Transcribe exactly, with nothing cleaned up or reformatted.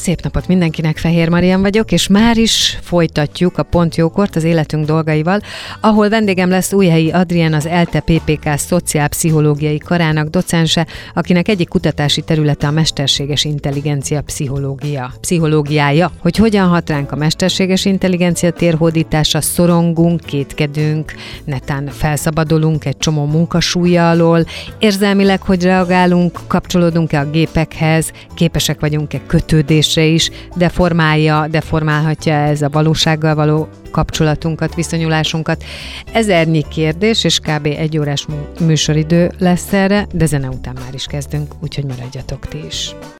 Szép napot mindenkinek, Fehér Marian vagyok, és már is folytatjuk a Pont Jókort az életünk dolgaival, ahol vendégem lesz Újhelyi Adrien, az ELTE pé pé ká szociálpszichológiai karának docense, akinek egyik kutatási területe a mesterséges intelligencia pszichológia, pszichológiája. Hogy hogyan hat ránk a mesterséges intelligencia térhódítása, szorongunk, kétkedünk, netán felszabadulunk egy csomó munkasúlya alól, érzelmileg hogy reagálunk, kapcsolódunk-e a gépekhez, képesek vagyunk-e kötődésre is, deformálja, deformálhatja ez a valósággal való kapcsolatunkat, viszonyulásunkat. Ezernyi kérdés, és kb. egy órás műsoridő lesz erre, de zene után már is kezdünk, úgyhogy maradjatok ti is.